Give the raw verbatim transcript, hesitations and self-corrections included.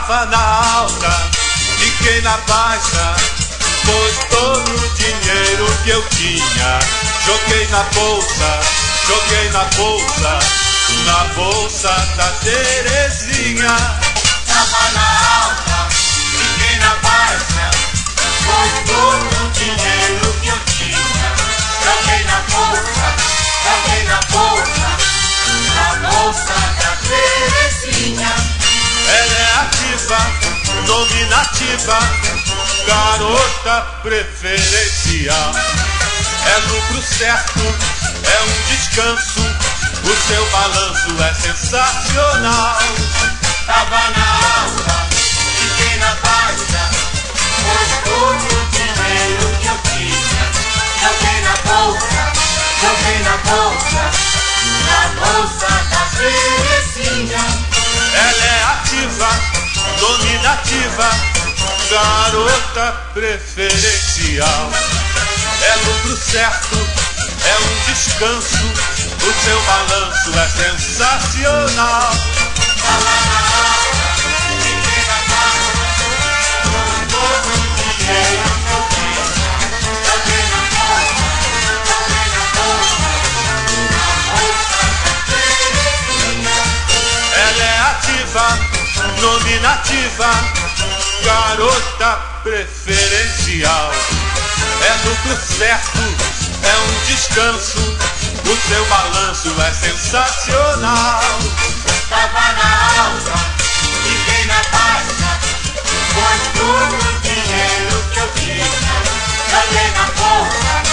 Tava na alta, fiquei na baixa, pois todo o dinheiro que eu tinha joguei na bolsa, joguei na bolsa, na bolsa da Terezinha. Tava na alta, fiquei na baixa, pois todo o dinheiro que eu tinha joguei na bolsa, joguei na bolsa, na bolsa da Terezinha. Ela é ativa, nominativa, garota preferencial. É lucro certo, é um descanso, o seu balanço é sensacional. Tava na alta, fiquei na baixa, pois todo o dinheiro que eu tinha joguei na bolsa, joguei na bolsa, na bolsa da Terezinha. Ela é ativa, dominativa, garota preferencial. É lucro certo, é um descanso, o seu balanço é sensacional. Tava na alta, fiquei na baixa, pois todo o dinheiro que eu tinha joguei na bolsa, joguei na bolsa, na bolsa da Terezinha. Ela é ativa, nominativa, garota preferencial. É lucro certo, é um descanso, o seu balanço é sensacional. Tava na alta, fiquei na baixa, pois todo o dinheiro que eu tinha joguei na bolsa,